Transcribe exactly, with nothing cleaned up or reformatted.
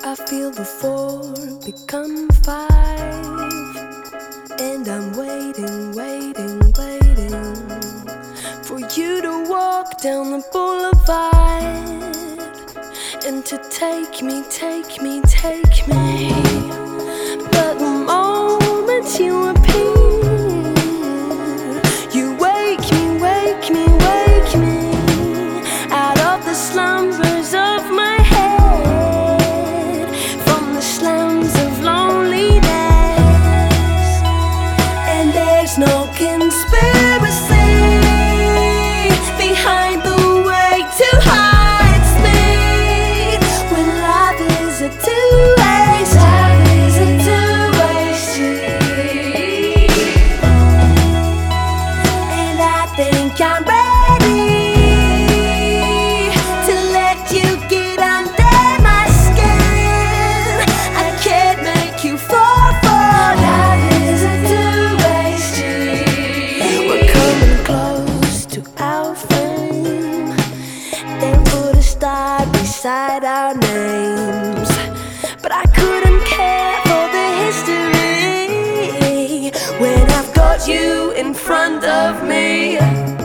I feel the four become five, and I'm waiting, waiting, waiting for you to walk down the boulevard and to take me, take me, take me. But the moment you appear, you wake me, wake me, wake me out of the slumbers of my head, from the slums of loneliness. And there's no conspiracy behind the way to hide me, when life is a two-way street. Life is a two-way street, and I think I'm ready to let you get under my skin. I can't make you fall for life is a two-way street. We're coming close to our fame. They put a star beside our names, but I couldn't care for the history when I've got you in front of me.